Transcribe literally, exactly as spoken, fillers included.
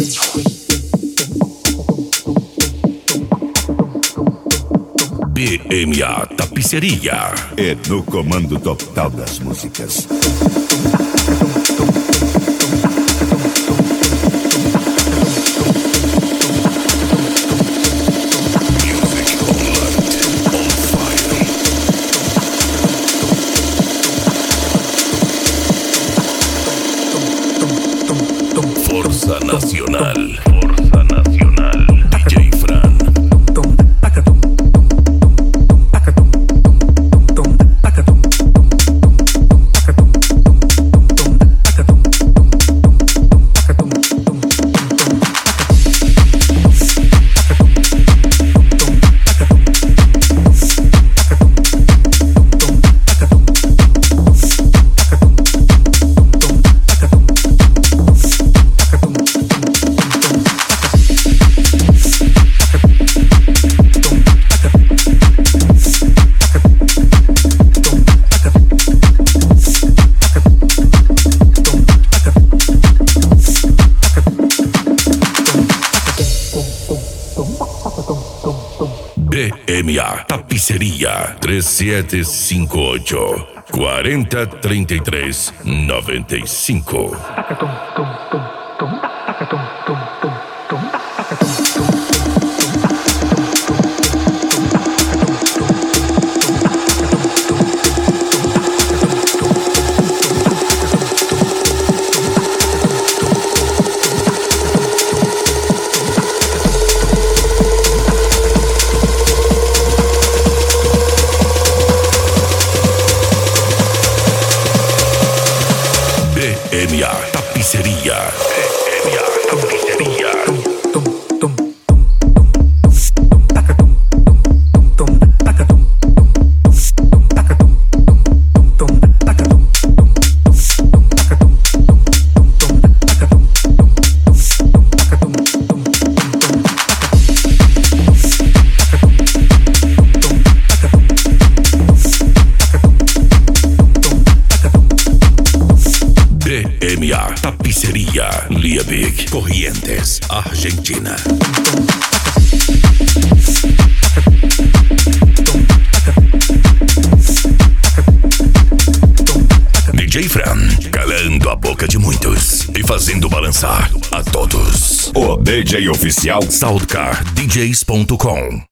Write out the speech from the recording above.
B M A Tapiceria é no comando total das músicas. Força Nacional, Força Nacional, D J Fran. B M A Tapiceria três sete cinco oito, quatro zero três três, nove cinco. B M A Tapiceria. B M A Tapiceria. B M A Tapiceria, Liebig, Corrientes, Argentina. D J Fran, calando a boca de muitos e fazendo balançar a todos. O D J oficial Soundcar D Js ponto com